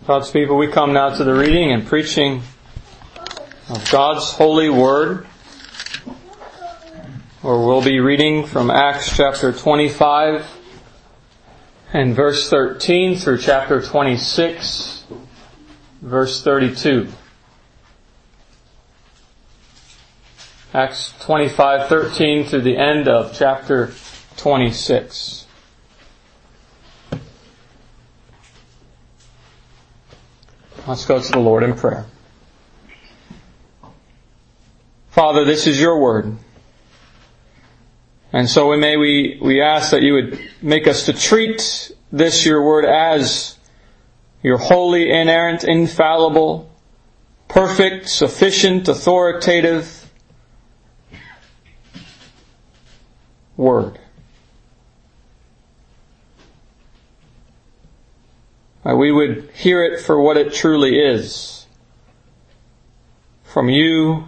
God's people, we come now to the reading and preaching of God's holy word, where we'll be reading from Acts chapter 25 and verse 13 through chapter 26, verse 32. Acts 25:13 through the end of chapter 26. Let's go to the Lord in prayer. Father, this is your word. And so we ask that you would make us to treat this, your word, as your holy, inerrant, infallible, perfect, sufficient, authoritative word. That we would hear it for what it truly is. From you,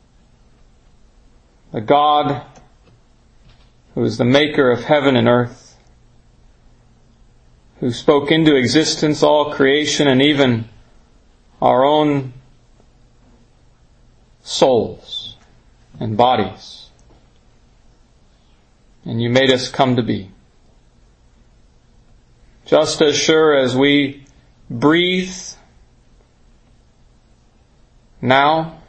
the God who is the maker of heaven and earth, who spoke into existence all creation and even our own souls and bodies. And you made us come to be. Just as sure as we breathe now,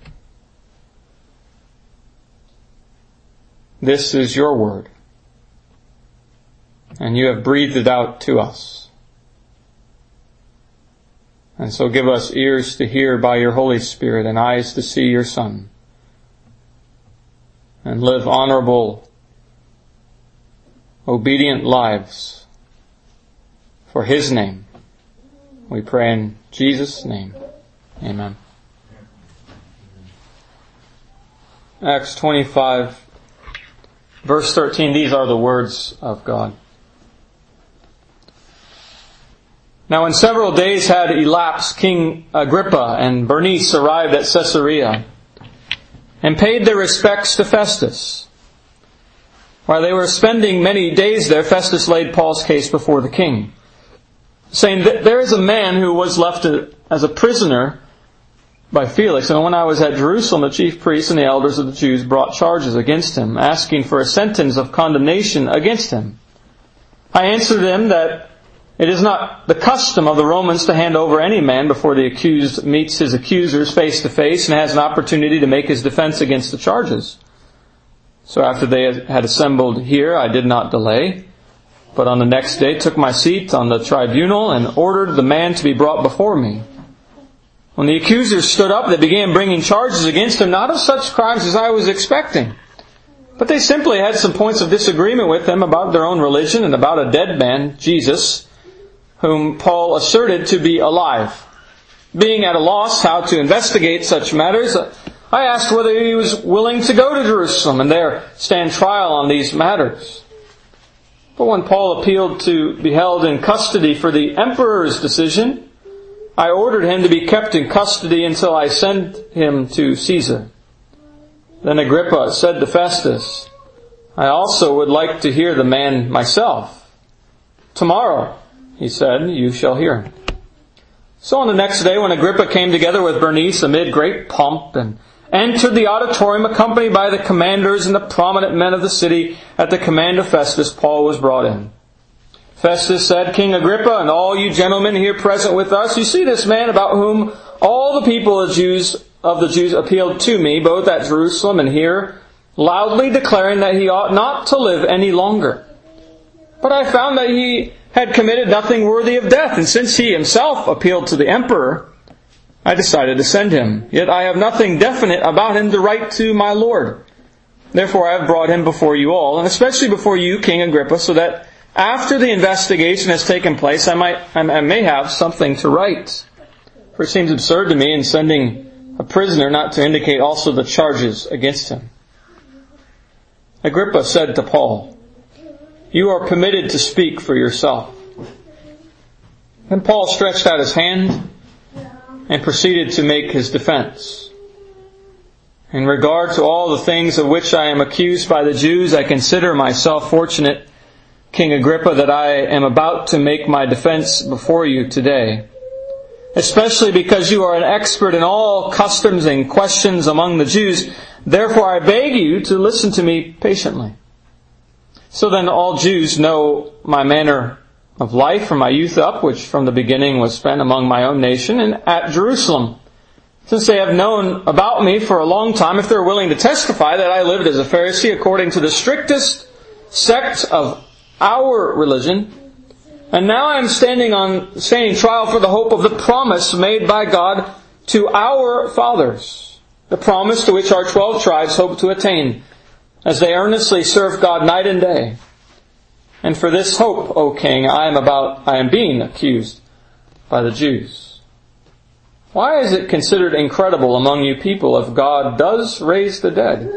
this is your word. And you have breathed it out to us. And so give us ears to hear by your Holy Spirit and eyes to see your Son. And live honorable, obedient lives for His name. We pray in Jesus' name. Amen. Acts 25, verse 13. These are the words of God. Now when several days had elapsed, King Agrippa and Bernice arrived at Caesarea and paid their respects to Festus. While they were spending many days there, Festus laid Paul's case before the king, saying that there is a man who was left as a prisoner by Felix, and when I was at Jerusalem, the chief priests and the elders of the Jews brought charges against him, asking for a sentence of condemnation against him. I answered them that it is not the custom of the Romans to hand over any man before the accused meets his accusers face to face and has an opportunity to make his defense against the charges. So after they had assembled here, I did not delay, but on the next day took my seat on the tribunal and ordered the man to be brought before me. When the accusers stood up, they began bringing charges against him, not of such crimes as I was expecting, but they simply had some points of disagreement with him about their own religion and about a dead man, Jesus, whom Paul asserted to be alive. Being at a loss how to investigate such matters, I asked whether he was willing to go to Jerusalem and there stand trial on these matters. But when Paul appealed to be held in custody for the emperor's decision, I ordered him to be kept in custody until I sent him to Caesar. Then Agrippa said to Festus, I also would like to hear the man myself. Tomorrow, he said, you shall hear him. So on the next day, when Agrippa came together with Bernice amid great pomp and entered the auditorium accompanied by the commanders and the prominent men of the city, at the command of Festus, Paul was brought in. Festus said, King Agrippa, and all you gentlemen here present with us, you see this man about whom all the people of the Jews appealed to me, both at Jerusalem and here, loudly declaring that he ought not to live any longer. But I found that he had committed nothing worthy of death, and since he himself appealed to the emperor, I decided to send him. Yet I have nothing definite about him to write to my Lord. Therefore I have brought him before you all, and especially before you, King Agrippa, so that after the investigation has taken place, I may have something to write. For it seems absurd to me in sending a prisoner not to indicate also the charges against him. Agrippa said to Paul, you are permitted to speak for yourself. Then Paul stretched out his hand and proceeded to make his defense. In regard to all the things of which I am accused by the Jews, I consider myself fortunate, King Agrippa, that I am about to make my defense before you today. especially because you are an expert in all customs and questions among the Jews. Therefore I beg you to listen to me patiently. So then all Jews know my manner of life from my youth up, which from the beginning was spent among my own nation and at Jerusalem. Since they have known about me for a long time, if they're willing to testify that I lived as a Pharisee according to the strictest sect of our religion, and now I am standing trial for the hope of the promise made by God to our fathers, the promise to which our 12 tribes hope to attain, as they earnestly serve God night and day. And for this hope, O King, I am being accused by the Jews. Why is it considered incredible among you people if God does raise the dead?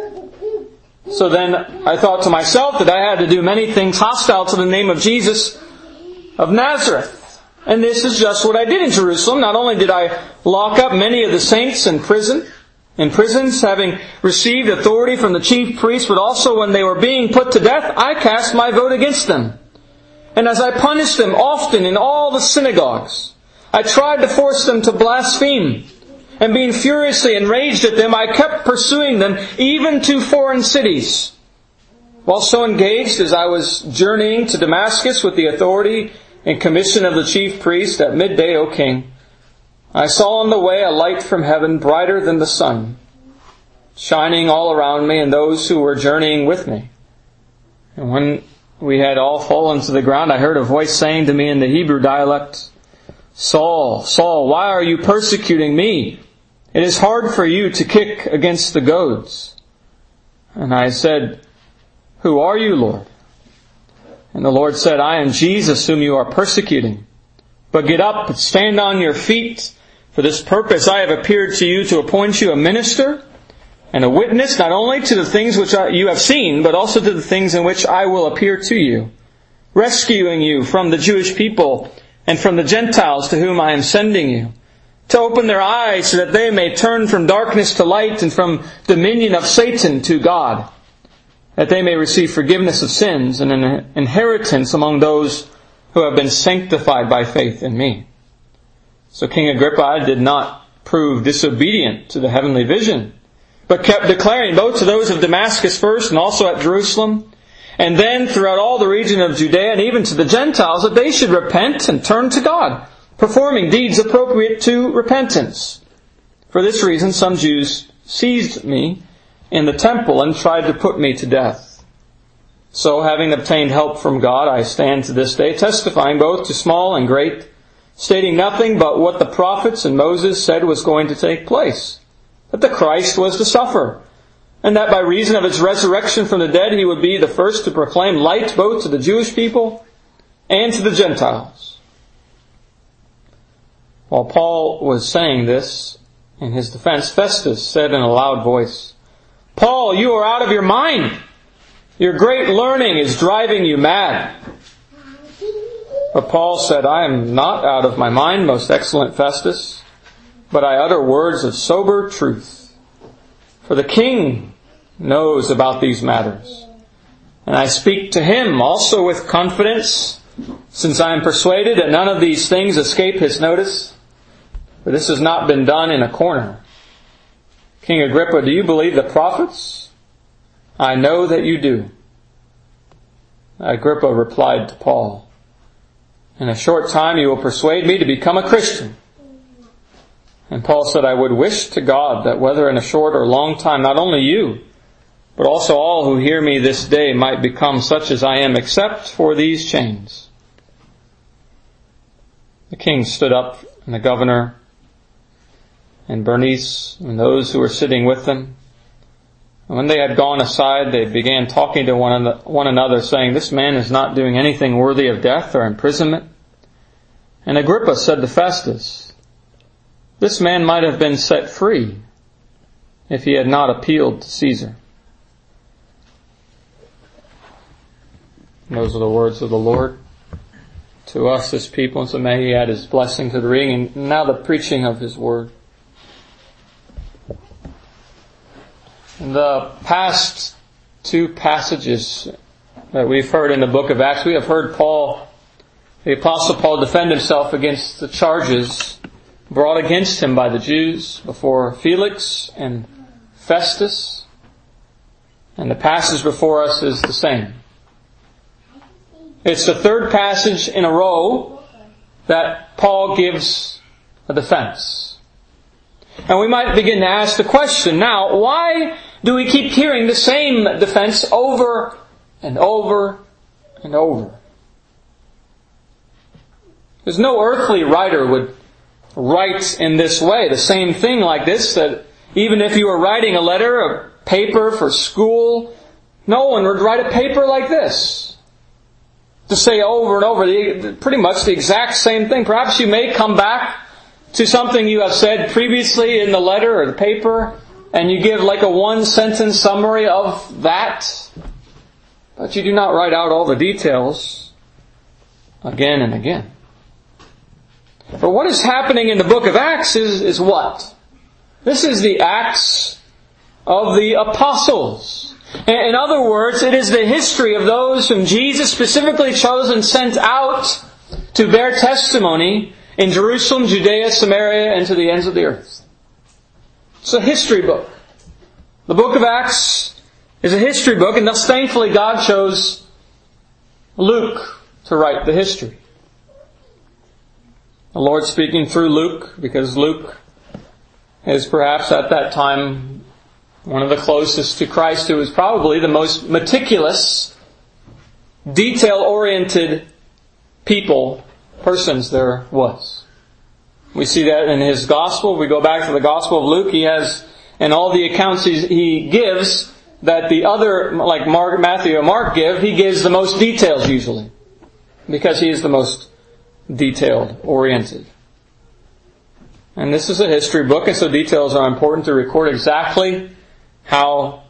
So then I thought to myself that I had to do many things hostile to the name of Jesus of Nazareth. And this is just what I did in Jerusalem. Not only did I lock up many of the saints in prisons, having received authority from the chief priests, but also when they were being put to death, I cast my vote against them. And as I punished them often in all the synagogues, I tried to force them to blaspheme. And being furiously enraged at them, I kept pursuing them even to foreign cities. While so engaged as I was journeying to Damascus with the authority and commission of the chief priest at midday, O King, I saw on the way a light from heaven brighter than the sun, shining all around me and those who were journeying with me. And when we had all fallen to the ground, I heard a voice saying to me in the Hebrew dialect, Saul, Saul, why are you persecuting me? It is hard for you to kick against the goads. And I said, Who are you, Lord? And the Lord said, I am Jesus whom you are persecuting. But get up and stand on your feet. For this purpose I have appeared to you to appoint you a minister and a witness, not only to the things which you have seen, but also to the things in which I will appear to you, rescuing you from the Jewish people and from the Gentiles to whom I am sending you, to open their eyes so that they may turn from darkness to light and from dominion of Satan to God, that they may receive forgiveness of sins and an inheritance among those who have been sanctified by faith in me. So King Agrippa did not prove disobedient to the heavenly vision, but kept declaring both to those of Damascus first and also at Jerusalem, and then throughout all the region of Judea and even to the Gentiles, that they should repent and turn to God, performing deeds appropriate to repentance. For this reason, some Jews seized me in the temple and tried to put me to death. So, having obtained help from God, I stand to this day, testifying both to small and great, stating nothing but what the prophets and Moses said was going to take place, that the Christ was to suffer, and that by reason of his resurrection from the dead, he would be the first to proclaim light both to the Jewish people and to the Gentiles. While Paul was saying this, in his defense, Festus said in a loud voice, Paul, you are out of your mind. Your great learning is driving you mad. But Paul said, I am not out of my mind, most excellent Festus, but I utter words of sober truth. For the king knows about these matters. And I speak to him also with confidence, since I am persuaded that none of these things escape his notice. For this has not been done in a corner. King Agrippa, do you believe the prophets? I know that you do. Agrippa replied to Paul, In a short time you will persuade me to become a Christian. And Paul said, I would wish to God that whether in a short or long time, not only you, but also all who hear me this day might become such as I am, except for these chains. The king stood up, and the governor, and Bernice, and those who were sitting with them. And when they had gone aside, they began talking to one another, saying, This man is not doing anything worthy of death or imprisonment. And Agrippa said to Festus, This man might have been set free if he had not appealed to Caesar. Those are the words of the Lord to us, His people, and so may He add His blessing to the reading and now the preaching of His Word. In the past two passages that we've heard in the book of Acts, we have heard the Apostle Paul defend himself against the charges brought against him by the Jews before Felix and Festus. And the passage before us is the same. It's the third passage in a row that Paul gives a defense. And we might begin to ask the question now, why do we keep hearing the same defense over and over and over? Because no earthly writer would write in this way, the same thing like this, that even if you were writing a letter, a paper for school, no one would write a paper like this. To say over and over, pretty much the exact same thing. Perhaps you may come back to something you have said previously in the letter or the paper, and you give like a one-sentence summary of that. But you do not write out all the details again and again. But what is happening in the book of Acts is what? This is the Acts of the Apostles. In other words, it is the history of those whom Jesus specifically chose and sent out to bear testimony in Jerusalem, Judea, Samaria, and to the ends of the earth. It's a history book. The book of Acts is a history book, and thus thankfully God chose Luke to write the history. The Lord speaking through Luke, because Luke is perhaps at that time one of the closest to Christ, who was probably the most meticulous, detail-oriented persons there was. We see that in his gospel. We go back to the gospel of Luke. He has, in all the accounts he gives, that the other, like Matthew or Mark give, he gives the most details usually. Because he is the most detailed oriented. And this is a history book, and so details are important to record exactly how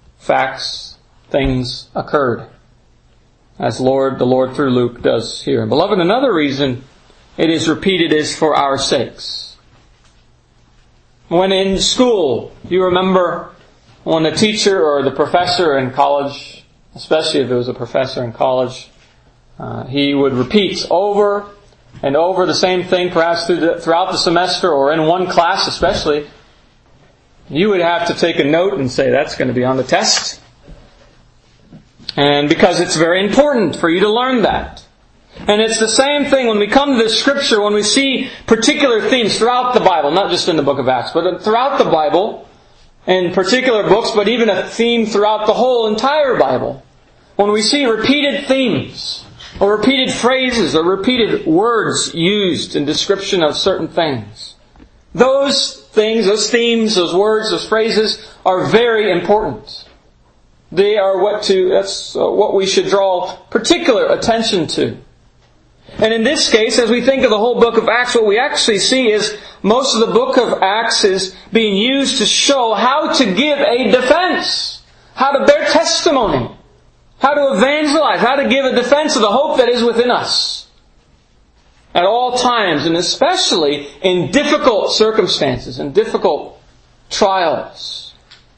things occurred. As the Lord through Luke does here. And beloved, another reason it is repeated is for our sakes. When in school, you remember when the teacher or the professor in college, especially if it was a professor in college, he would repeat over and over the same thing, perhaps throughout the semester or in one class especially. You would have to take a note and say, that's going to be on the test. And because it's very important for you to learn that. And it's the same thing when we come to this Scripture, when we see particular themes throughout the Bible, not just in the book of Acts, but throughout the Bible, in particular books, but even a theme throughout the whole entire Bible. When we see repeated themes, or repeated phrases, or repeated words used in description of certain things, those things, those themes, those words, those phrases are very important. They are that's what we should draw particular attention to. And in this case, as we think of the whole book of Acts, what we actually see is most of the book of Acts is being used to show how to give a defense, how to bear testimony, how to evangelize, how to give a defense of the hope that is within us at all times, and especially in difficult circumstances and difficult trials.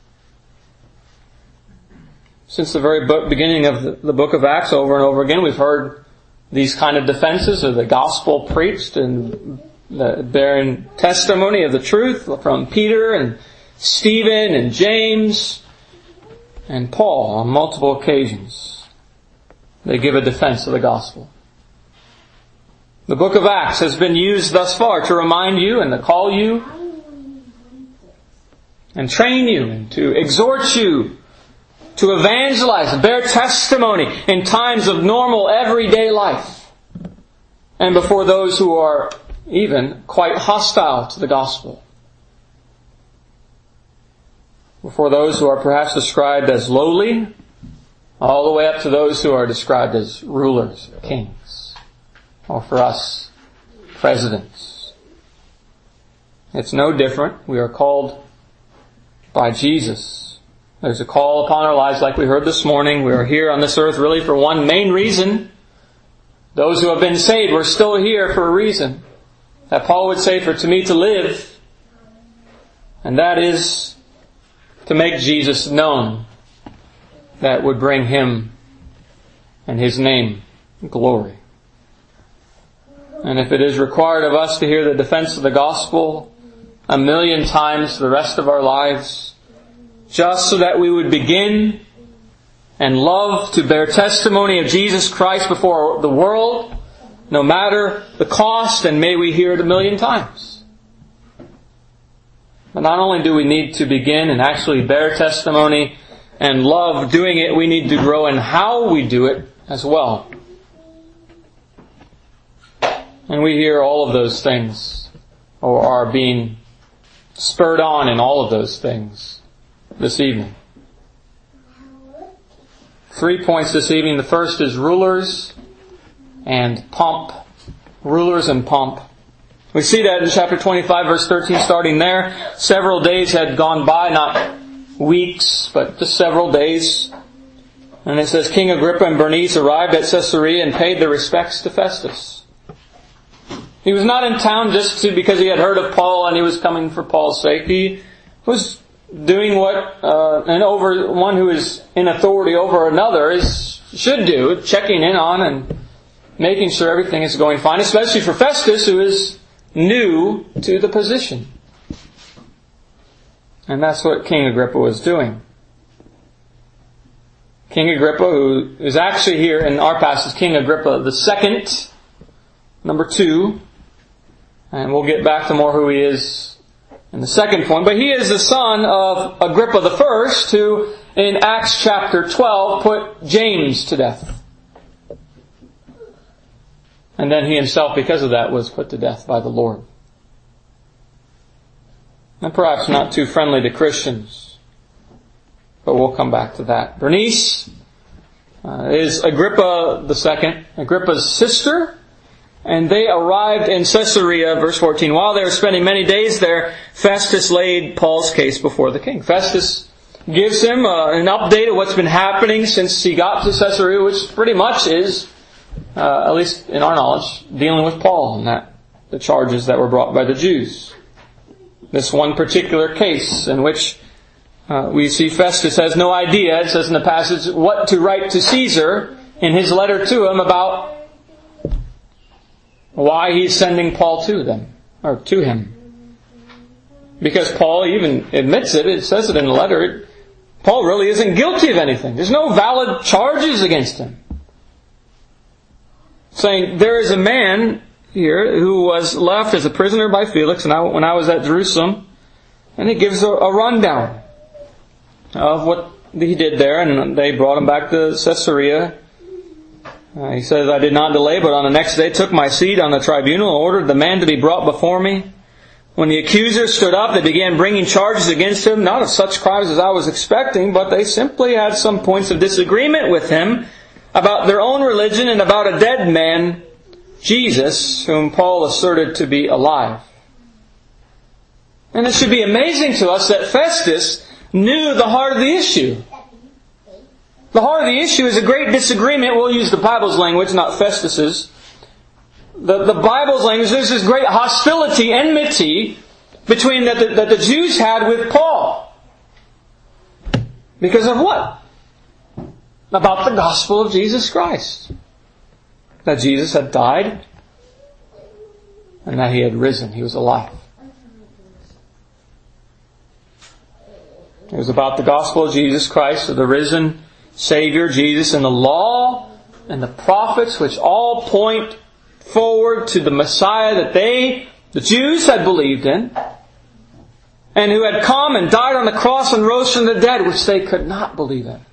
Since the very beginning of the book of Acts, over and over again, we've heard these kind of defenses of the gospel preached and the bearing testimony of the truth from Peter and Stephen and James and Paul on multiple occasions. They give a defense of the gospel. The book of Acts has been used thus far to remind you and to call you and train you and to exhort you to evangelize and bear testimony in times of normal everyday life and before those who are even quite hostile to the gospel. Before those who are perhaps described as lowly, all the way up to those who are described as rulers, kings, or for us, presidents. It's no different. We are called by Jesus. There's a call upon our lives like we heard this morning. We are here on this earth really for one main reason. Those who have been saved, we're still here for a reason. That Paul would say, for to me to live. And that is to make Jesus known. That would bring Him and His name glory. And if it is required of us to hear the defense of the gospel 1,000,000 times for the rest of our lives, just so that we would begin and love to bear testimony of Jesus Christ before the world, no matter the cost, and may we hear it 1,000,000 times. But not only do we need to begin and actually bear testimony and love doing it, we need to grow in how we do it as well. And we hear all of those things, or are being spurred on in all of those things this evening. 3 points this evening. The first is rulers and pomp. Rulers and pomp. We see that in chapter 25, verse 13, starting there. Several days had gone by, not weeks, but just several days. And it says, King Agrippa and Bernice arrived at Caesarea and paid their respects to Festus. He was not in town just because he had heard of Paul and he was coming for Paul's sake. He was doing what one who is in authority over another should do, checking in on and making sure everything is going fine, especially for Festus, who is new to the position. And that's what King Agrippa was doing. King Agrippa, who is actually here in our passage, King Agrippa II, number 2. And we'll get back to more who he is in the second point. But he is the son of Agrippa I, who in Acts chapter 12 put James to death. And then he himself, because of that, was put to death by the Lord. And perhaps not too friendly to Christians. But we'll come back to that. Bernice is Agrippa II, Agrippa's sister. And they arrived in Caesarea, verse 14. While they were spending many days there, Festus laid Paul's case before the king. Festus gives him an update of what's been happening since he got to Caesarea, which pretty much is, at least in our knowledge, dealing with Paul and the charges that were brought by the Jews. This one particular case in which we see Festus has no idea, it says in the passage, what to write to Caesar in his letter to him about why he's sending Paul to him. Because Paul even admits it says it in the letter, Paul really isn't guilty of anything. There's no valid charges against him. Saying, there is a man here who was left as a prisoner by Felix when I was at Jerusalem, and he gives a rundown of what he did there, and they brought him back to Caesarea. He says, I did not delay, but on the next day took my seat on the tribunal and ordered the man to be brought before me. When the accusers stood up, they began bringing charges against him, not of such crimes as I was expecting, but they simply had some points of disagreement with him about their own religion and about a dead man, Jesus, whom Paul asserted to be alive. And it should be amazing to us that Festus knew the heart of the issue. The heart of the issue is a great disagreement. We'll use the Bible's language, not Festus's. The Bible's language, there's this great hostility, enmity between that the Jews had with Paul. Because of what? About the gospel of Jesus Christ. That Jesus had died and that He had risen. He was alive. It was about the gospel of Jesus Christ, of the risen Savior Jesus, and the law and the prophets, which all point forward to the Messiah that the Jews had believed in, and who had come and died on the cross and rose from the dead, which they could not believe in.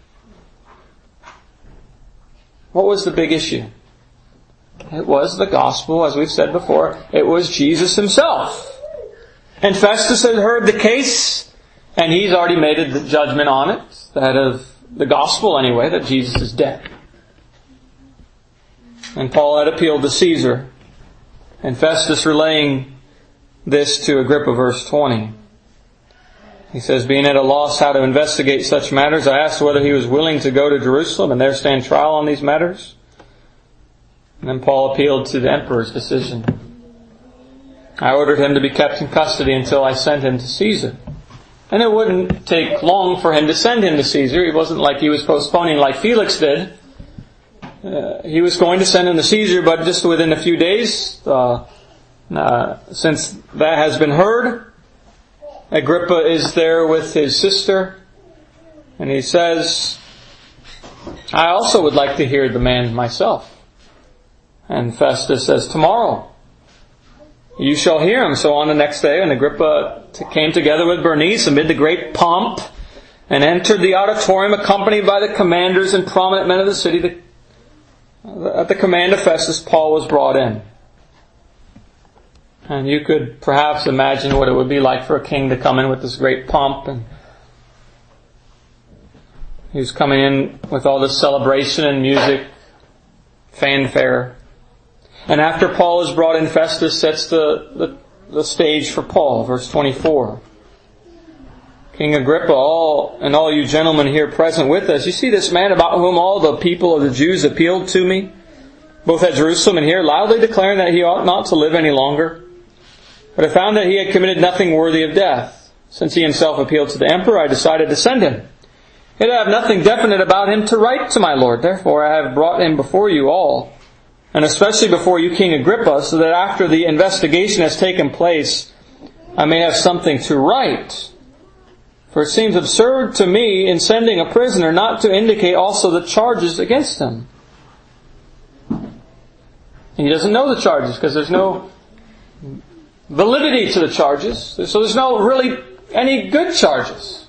What was the big issue? It was the gospel, as we've said before. It was Jesus Himself. And Festus had heard the case, and he's already made a judgment on it, that of the gospel anyway, that Jesus is dead. And Paul had appealed to Caesar. And Festus relaying this to Agrippa, verse 20. He says, being at a loss how to investigate such matters, I asked whether he was willing to go to Jerusalem and there stand trial on these matters. And then Paul appealed to the emperor's decision. I ordered him to be kept in custody until I sent him to Caesar. And it wouldn't take long for him to send him to Caesar. It wasn't like he was postponing like Felix did. he was going to send him to Caesar, but just within a few days, since that has been heard, Agrippa is there with his sister, and he says, I also would like to hear the man myself. And Festus says, tomorrow you shall hear him. So on the next day, and Agrippa came together with Bernice amid the great pomp, and entered the auditorium accompanied by the commanders and prominent men of the city. At the command of Festus, Paul was brought in. And you could perhaps imagine what it would be like for a king to come in with this great pomp. And he was coming in with all this celebration and music, fanfare. And after Paul is brought in, Festus sets the stage for Paul. Verse 24. King Agrippa, all you gentlemen here present with us, you see this man about whom all the people of the Jews appealed to me, both at Jerusalem and here, loudly declaring that he ought not to live any longer. But I found that he had committed nothing worthy of death. Since he himself appealed to the emperor, I decided to send him. Yet I have nothing definite about him to write to my lord. Therefore I have brought him before you all, and especially before you, King Agrippa, so that after the investigation has taken place, I may have something to write. For it seems absurd to me in sending a prisoner not to indicate also the charges against him. He doesn't know the charges because there's no validity to the charges. So there's no really any good charges.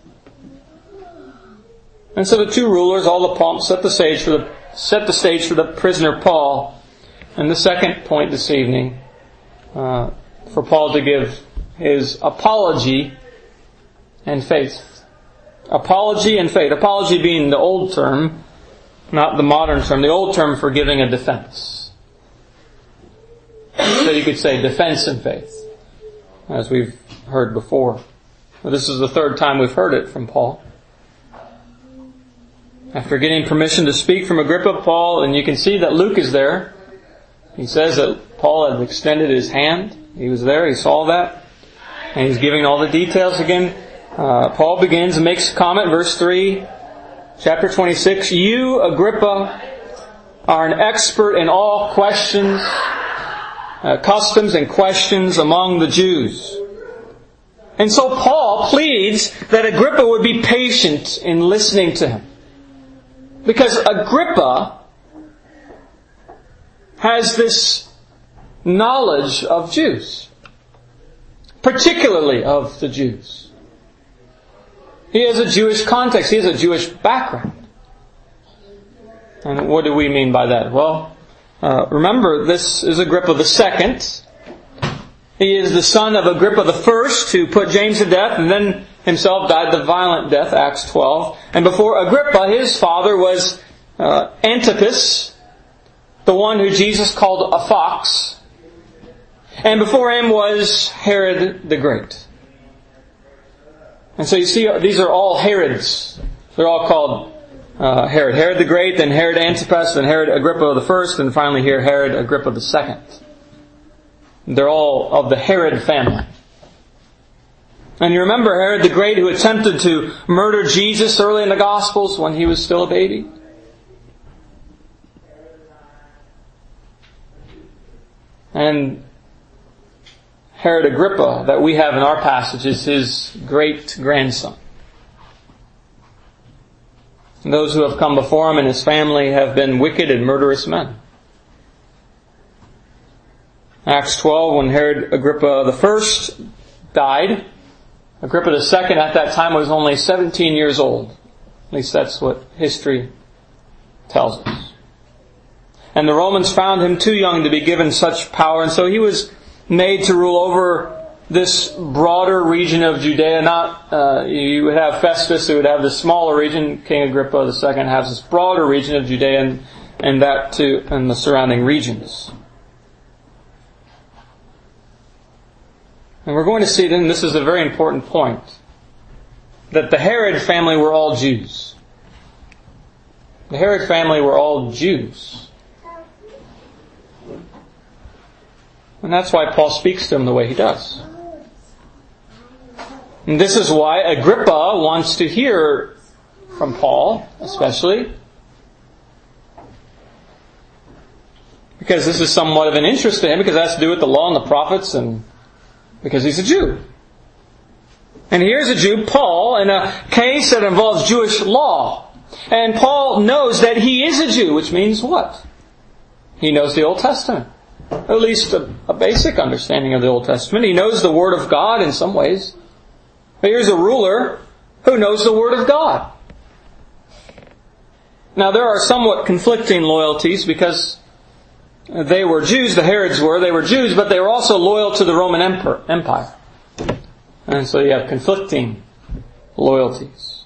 And so the two rulers, all the pomp, set the stage for the prisoner Paul. And the second point this evening, for Paul to give his apology and faith. Apology and faith. Apology being the old term, not the modern term. The old term for giving a defense. So you could say defense and faith, as we've heard before. Well, this is the third time we've heard it from Paul. After getting permission to speak from Agrippa, Paul, and you can see that Luke is there. He says that Paul had extended his hand. He was there, he saw that. And he's giving all the details again. Paul begins and makes a comment, verse 3, chapter 26. You, Agrippa, are an expert in all questions, customs and questions among the Jews. And so Paul pleads that Agrippa would be patient in listening to him. Because Agrippa has this knowledge of Jews, particularly of the Jews. He has a Jewish context. He has a Jewish background. And what do we mean by that? Well, remember, this is Agrippa II. He is the son of Agrippa I, who put James to death and then himself died the violent death, Acts 12. And before Agrippa, his father was Antipas, the one who Jesus called a fox. And before him was Herod the Great. And so you see, these are all Herods. They're all called Herod. Herod the Great, then Herod Antipas, then Herod Agrippa I, and finally here Herod Agrippa II. They're all of the Herod family. And you remember Herod the Great, who attempted to murder Jesus early in the Gospels when he was still a baby? And Herod Agrippa, that we have in our passage, is his great-grandson. And those who have come before him and his family have been wicked and murderous men. Acts 12, when Herod Agrippa I died, Agrippa II at that time was only 17 years old. At least that's what history tells us. And the Romans found him too young to be given such power, and so he was made to rule over this broader region of Judea. You would have Festus, who would have this smaller region. King Agrippa II has this broader region of Judea and that too, and the surrounding regions. And we're going to see then, this is a very important point, that the Herod family were all Jews. The Herod family were all Jews. And that's why Paul speaks to them the way he does. And this is why Agrippa wants to hear from Paul, especially. Because this is somewhat of an interest to him, because it has to do with the law and the prophets, and because he's a Jew. And here's a Jew, Paul, in a case that involves Jewish law. And Paul knows that he is a Jew, which means what? He knows the Old Testament. At least a basic understanding of the Old Testament. He knows the Word of God in some ways. But here's a ruler who knows the Word of God. Now there are somewhat conflicting loyalties, because they were Jews, the Herods were. They were Jews, but they were also loyal to the Roman Empire. And so you have conflicting loyalties.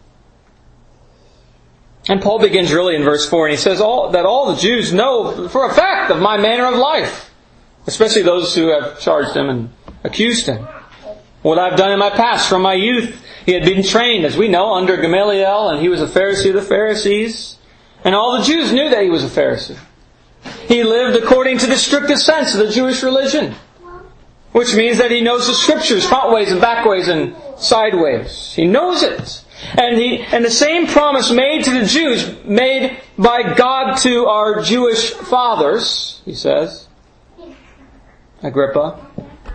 And Paul begins really in verse 4, and he says that all the Jews know for a fact of my manner of life, especially those who have charged him and accused him. What I've done in my past, from my youth, he had been trained, as we know, under Gamaliel, and he was a Pharisee of the Pharisees. And all the Jews knew that he was a Pharisee. He lived according to the strictest sense of the Jewish religion, which means that he knows the Scriptures frontways and backways and sideways. He knows it. And the same promise made to the Jews, made by God to our Jewish fathers, he says, Agrippa,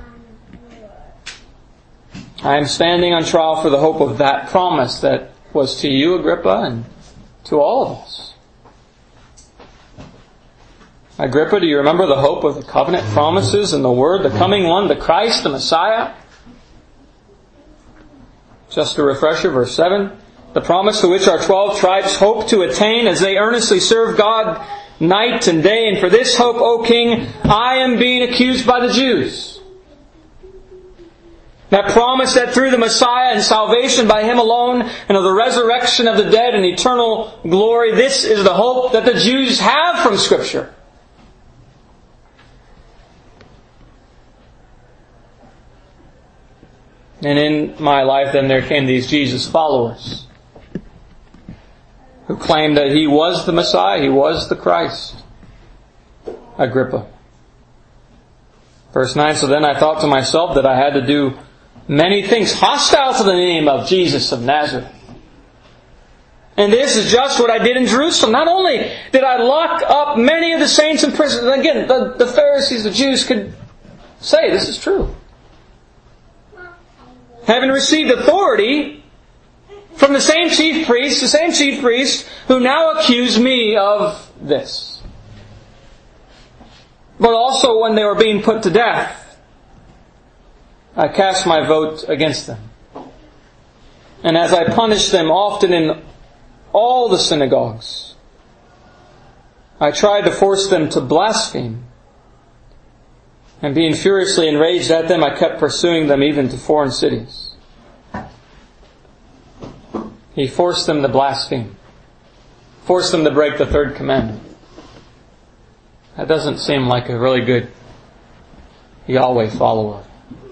I am standing on trial for the hope of that promise that was to you, Agrippa, and to all of us. Agrippa, do you remember the hope of the covenant promises and the Word, the coming one, the Christ, the Messiah? Just a refresher, verse 7. The promise to which our 12 tribes hope to attain as they earnestly serve God night and day. And for this hope, O King, I am being accused by the Jews. That promise that through the Messiah and salvation by Him alone, and of the resurrection of the dead and eternal glory, this is the hope that the Jews have from Scripture. And in my life then there came these Jesus followers who claimed that He was the Messiah, He was the Christ. Agrippa. Verse 9, so then I thought to myself that I had to do many things hostile to the name of Jesus of Nazareth. And this is just what I did in Jerusalem. Not only did I lock up many of the saints in prison, and again, the Pharisees, the Jews could say this is true. Having received authority from the same chief priest who now accused me of this. But also when they were being put to death, I cast my vote against them. And as I punished them often in all the synagogues, I tried to force them to blaspheme. And being furiously enraged at them, I kept pursuing them even to foreign cities. He forced them to blaspheme. Forced them to break the third commandment. That doesn't seem like a really good Yahweh follower.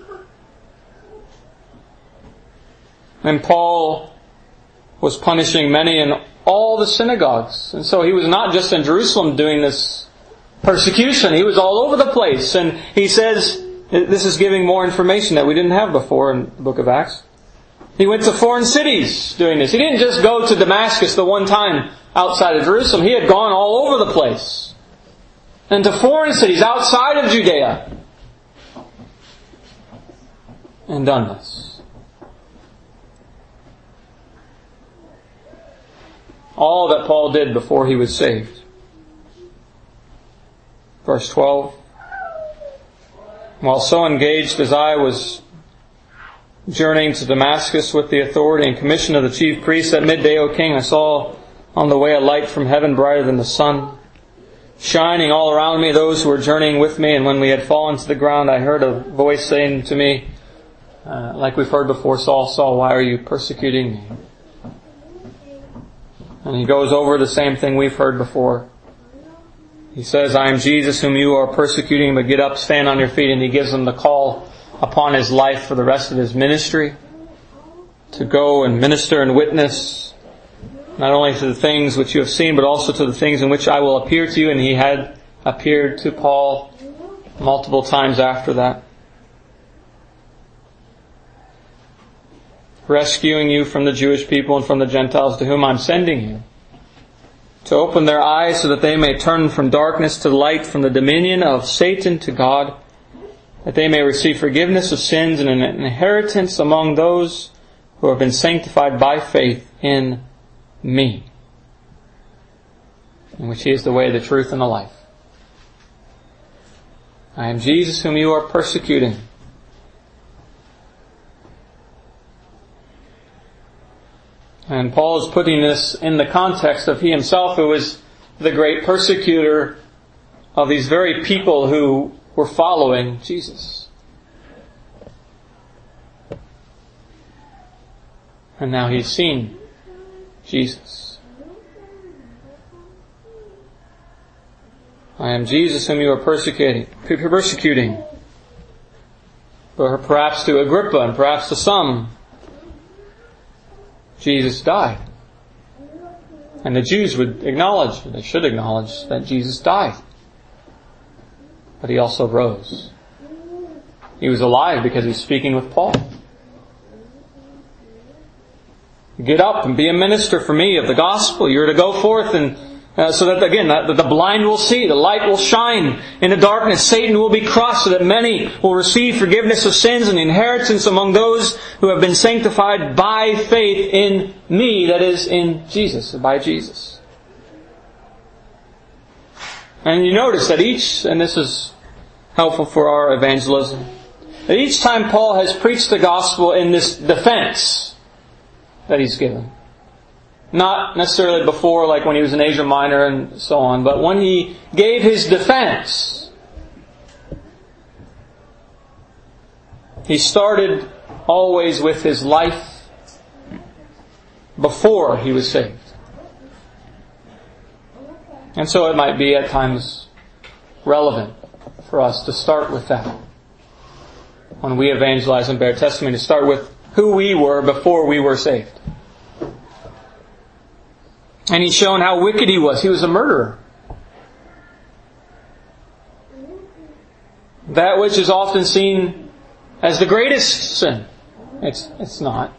And Paul was punishing many in all the synagogues. And so he was not just in Jerusalem doing this persecution. He was all over the place. And he says, this is giving more information that we didn't have before in the book of Acts. He went to foreign cities doing this. He didn't just go to Damascus the one time outside of Jerusalem. He had gone all over the place. And to foreign cities outside of Judea. And done this. All that Paul did before he was saved. Verse 12. While so engaged as I was journeying to Damascus with the authority and commission of the chief priests, at midday, O King, I saw on the way a light from heaven brighter than the sun, shining all around me, those who were journeying with me. And when we had fallen to the ground, I heard a voice saying to me, like we've heard before, Saul, Saul, why are you persecuting me? And he goes over the same thing we've heard before. He says, I am Jesus whom you are persecuting, but get up, stand on your feet. And he gives them the call upon his life for the rest of his ministry, to go and minister and witness, not only to the things which you have seen, but also to the things in which I will appear to you. And he had appeared to Paul multiple times after that, rescuing you from the Jewish people and from the Gentiles to whom I'm sending you, to open their eyes so that they may turn from darkness to light, from the dominion of Satan to God, that they may receive forgiveness of sins and an inheritance among those who have been sanctified by faith in me, in which He is the way, the truth, and the life. I am Jesus whom you are persecuting. And Paul is putting this in the context of he himself, who was the great persecutor of these very people who were following Jesus. And now he's seen Jesus. I am Jesus whom you are persecuting. But perhaps to Agrippa and perhaps to some, Jesus died. And the Jews would acknowledge, they should acknowledge, that Jesus died. But He also rose. He was alive because He's speaking with Paul. Get up and be a minister for me of the gospel. You're to go forth and so that, again, that the blind will see, the light will shine in the darkness, Satan will be crushed, so that many will receive forgiveness of sins and inheritance among those who have been sanctified by faith in me, that is, in Jesus, by Jesus. And you notice that and this is helpful for our evangelism, that each time Paul has preached the gospel in this defense that he's given, not necessarily before, like when he was in Asia Minor and so on, but when he gave his defense, he started always with his life before he was saved. And so it might be at times relevant for us to start with that. When we evangelize and bear testimony, to start with who we were before we were saved. And he's shown how wicked he was. He was a murderer. That which is often seen as the greatest sin. It's not.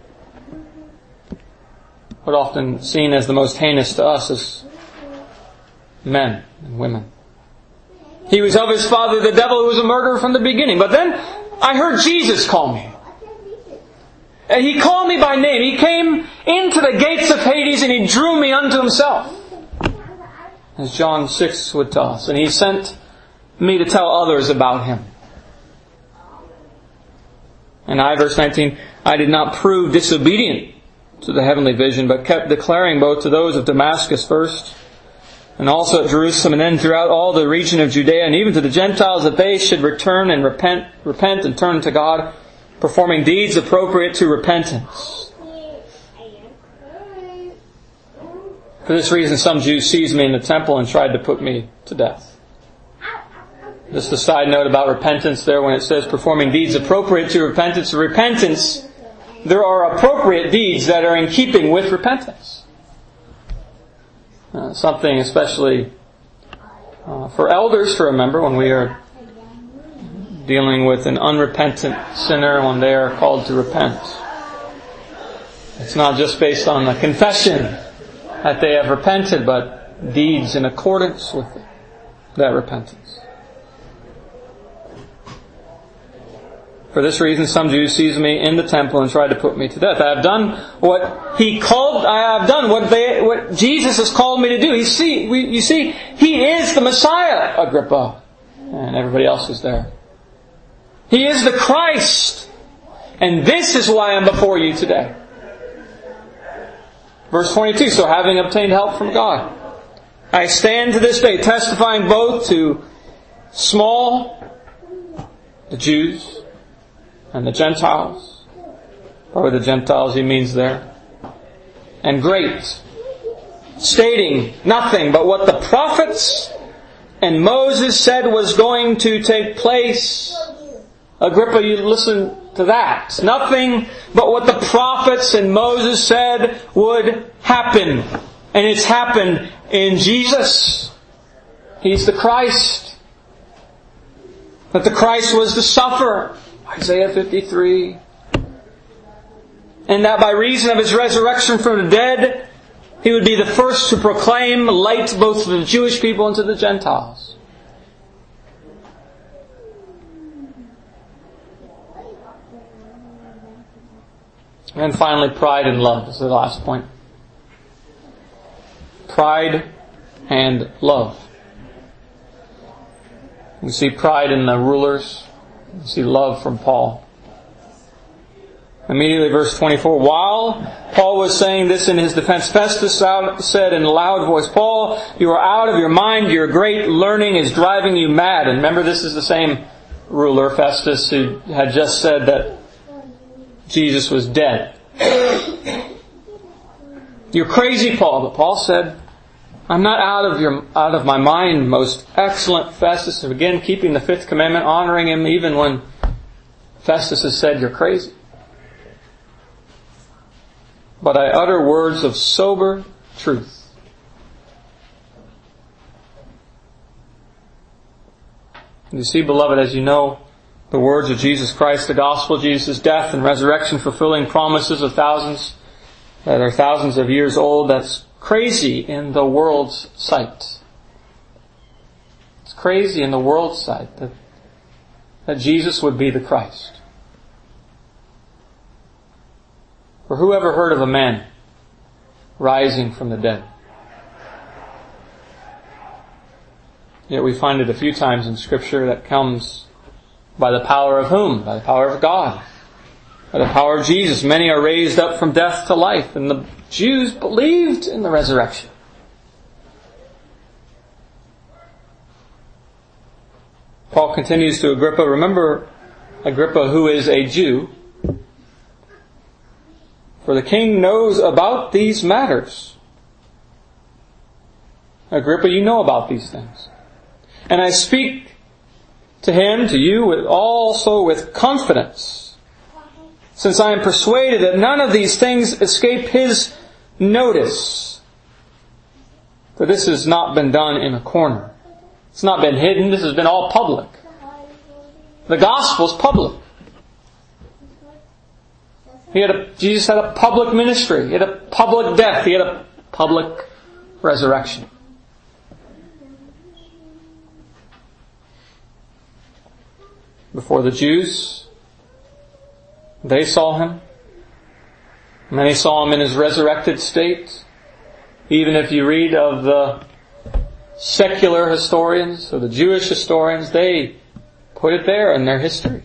But often seen as the most heinous to us as men and women. He was of his father the devil, who was a murderer from the beginning. But then I heard Jesus call me. And He called me by name. He came into the gates of Hades and He drew me unto Himself, as John 6 would tell us. And He sent me to tell others about Him. And verse 19, I did not prove disobedient to the heavenly vision, but kept declaring both to those of Damascus first, and also at Jerusalem, and then throughout all the region of Judea, and even to the Gentiles, that they should return and repent and turn to God, performing deeds appropriate to repentance. For this reason, some Jews seized me in the temple and tried to put me to death. Just a side note about repentance there, when it says performing deeds appropriate to repentance. Repentance, there are appropriate deeds that are in keeping with repentance. Something especially for elders to remember when we are dealing with an unrepentant sinner, when they are called to repent. It's not just based on the confession that they have repented, but deeds in accordance with that repentance. For this reason, some Jews seized me in the temple and tried to put me to death. I have done what Jesus has called me to do. You see, He is the Messiah, Agrippa, and everybody else is there. He is the Christ. And this is why I'm before you today. Verse 22, so having obtained help from God, I stand to this day testifying both to the Jews, and the Gentiles. Probably the Gentiles he means there. And great, stating nothing but what the prophets and Moses said was going to take place. Agrippa, you listen to that. Nothing but what the prophets and Moses said would happen. And it's happened in Jesus. He's the Christ. That the Christ was to suffer. Isaiah 53. And that by reason of His resurrection from the dead, He would be the first to proclaim light both to the Jewish people and to the Gentiles. And finally, pride and love is the last point. Pride and love. We see pride in the rulers. We see love from Paul. Immediately, verse 24, while Paul was saying this in his defense, Festus said in a loud voice, Paul, you are out of your mind. Your great learning is driving you mad. And remember, this is the same ruler, Festus, who had just said that Jesus was dead. You're crazy, Paul. But Paul said, I'm not out of my mind, most excellent Festus. Again, keeping the fifth commandment, honoring him even when Festus has said you're crazy. But I utter words of sober truth. You see, beloved, as you know, the words of Jesus Christ, the gospel of Jesus' death and resurrection, fulfilling promises of thousands that are thousands of years old, that's crazy in the world's sight. It's crazy in the world's sight that Jesus would be the Christ. For who ever heard of a man rising from the dead? Yet we find it a few times in Scripture that comes by the power of whom? By the power of God. By the power of Jesus. Many are raised up from death to life. And the Jews believed in the resurrection. Paul continues to Agrippa. Remember Agrippa, who is a Jew. For the king knows about these matters. Agrippa, you know about these things. And I speak to him, to you, also with confidence, since I am persuaded that none of these things escape his notice. For this has not been done in a corner. It's not been hidden. This has been all public. The gospel's public. Jesus had a public ministry. He had a public death. He had a public resurrection. Before the Jews, they saw him. Many saw him in his resurrected state. Even if you read of the secular historians or the Jewish historians, they put it there in their history.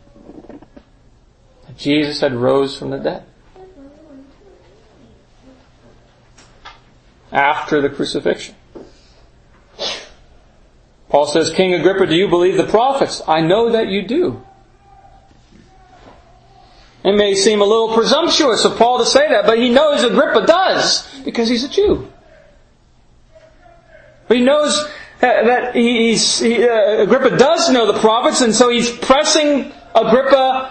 That Jesus had rose from the dead. After the crucifixion. Paul says, King Agrippa, do you believe the prophets? I know that you do. It may seem a little presumptuous of Paul to say that, but he knows Agrippa does, because he's a Jew. But he knows that Agrippa does know the prophets, and so he's pressing Agrippa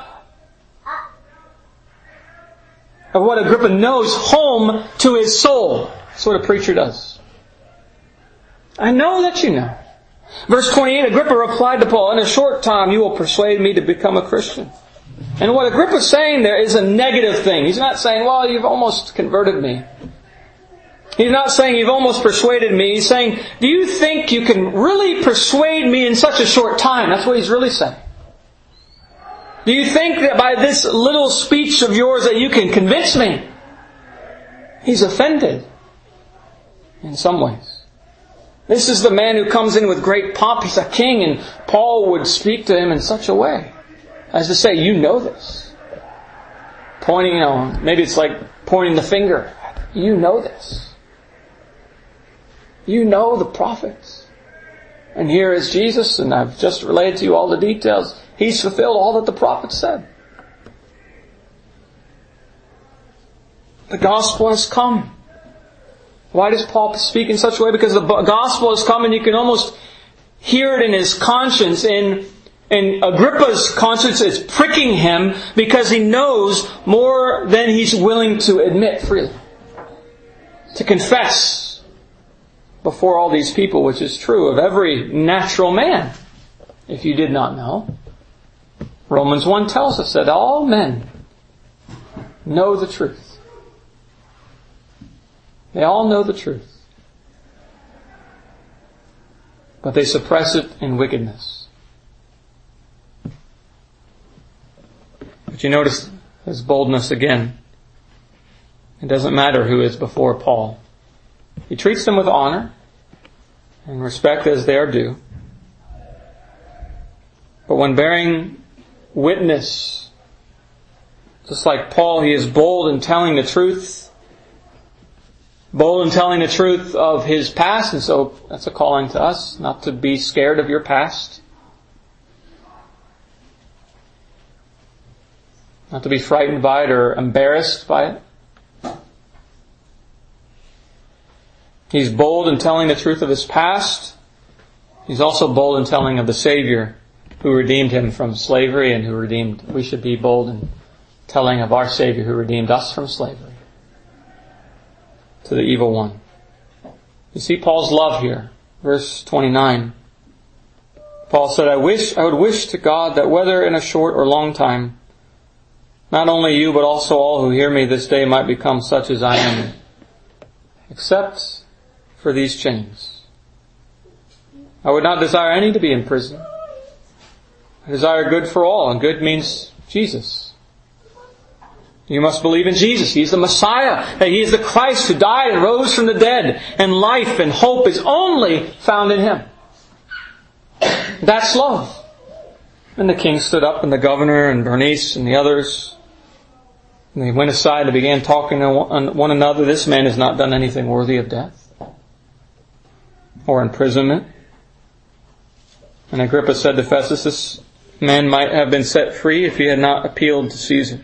of what Agrippa knows home to his soul. That's what a preacher does. I know that you know. Verse 28, Agrippa replied to Paul, in a short time you will persuade me to become a Christian. And what Agrippa's saying there is a negative thing. He's not saying, well, you've almost converted me. He's not saying you've almost persuaded me. He's saying, do you think you can really persuade me in such a short time? That's what he's really saying. Do you think that by this little speech of yours that you can convince me? He's offended in some ways. This is the man who comes in with great pomp. He's a king, and Paul would speak to him in such a way as to say, you know this. Pointing, maybe it's like pointing the finger. You know this. You know the prophets. And here is Jesus, and I've just related to you all the details. He's fulfilled all that the prophets said. The gospel has come. Why does Paul speak in such a way? Because the gospel has come, and you can almost hear it in his conscience. In Agrippa's conscience, it's pricking him because he knows more than he's willing to admit freely. To confess before all these people, which is true of every natural man. If you did not know, Romans 1 tells us that all men know the truth. They all know the truth. But they suppress it in wickedness. But you notice his boldness again. It doesn't matter who is before Paul. He treats them with honor and respect as they are due. But when bearing witness, just like Paul, he is bold in telling the truth. Bold in telling the truth of his past, and so that's a calling to us, not to be scared of your past. Not to be frightened by it or embarrassed by it. He's bold in telling the truth of his past. He's also bold in telling of the Savior who redeemed him from slavery and who redeemed. We should be bold in telling of our Savior who redeemed us from slavery to the evil one. You see Paul's love here. Verse 29. Paul said, I would wish to God that whether in a short or long time, not only you but also all who hear me this day might become such as I am, except for these chains. I would not desire any to be in prison. I desire good for all, and good means Jesus. You must believe in Jesus. He is the Messiah. He is the Christ who died and rose from the dead. And life and hope is only found in Him. That's love. And the king stood up, and the governor, and Bernice, and the others. And they went aside and began talking to one another. This man has not done anything worthy of death or imprisonment. And Agrippa said to Festus, this man might have been set free if he had not appealed to Caesar.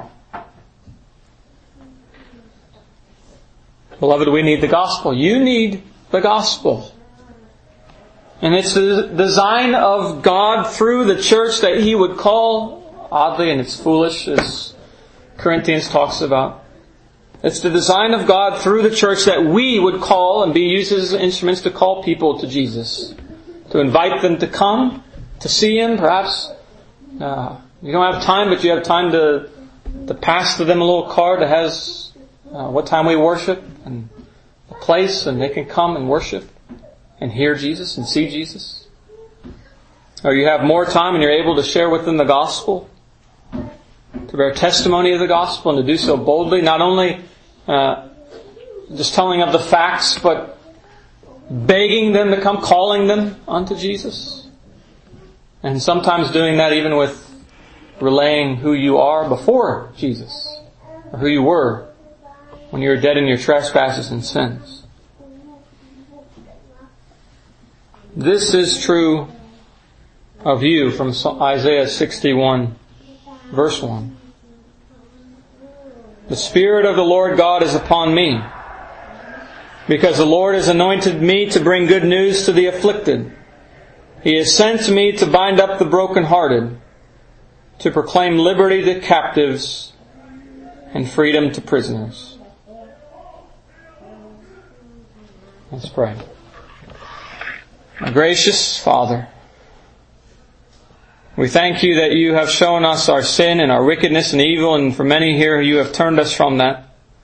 Beloved, we need the gospel. You need the gospel. And it's the design of God through the church that He would call, oddly, and it's foolish as Corinthians talks about. It's the design of God through the church that we would call and be used as instruments to call people to Jesus. To invite them to come, to see Him, perhaps. You don't have time, but you have time to pass to them a little card that has what time we worship and a place, and they can come and worship and hear Jesus and see Jesus. Or you have more time and you're able to share with them the gospel, to bear testimony of the gospel, and to do so boldly, not only just telling of the facts, but begging them to come, calling them unto Jesus. And sometimes doing that even with relaying who you are before Jesus, or who you were when you were dead in your trespasses and sins. This is true of you from Isaiah 61, verse 1. The Spirit of the Lord God is upon me, because the Lord has anointed me to bring good news to the afflicted. He has sent me to bind up the brokenhearted, to proclaim liberty to captives and freedom to prisoners. Let's pray. Our gracious Father, we thank You that You have shown us our sin and our wickedness and evil, and for many here You have turned us from that.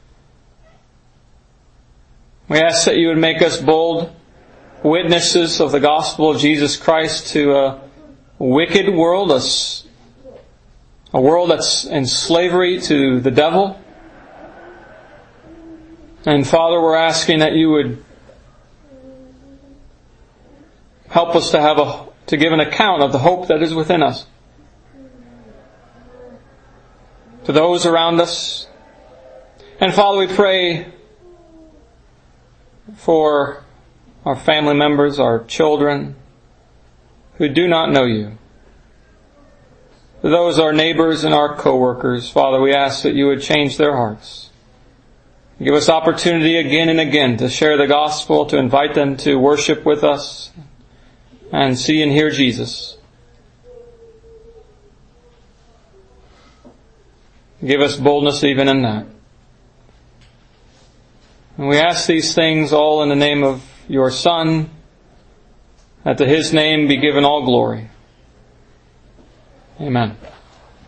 We ask that You would make us bold witnesses of the gospel of Jesus Christ to a wicked world, a world that's in slavery to the devil. And Father, we're asking that You would help us to give an account of the hope that is within us to those around us. And Father, we pray for our family members, our children who do not know You. For those our neighbors and our co-workers, Father, we ask that You would change their hearts. Give us opportunity again and again to share the gospel, to invite them to worship with us and see and hear Jesus. Give us boldness even in that. And we ask these things all in the name of Your Son, that to His name be given all glory. Amen.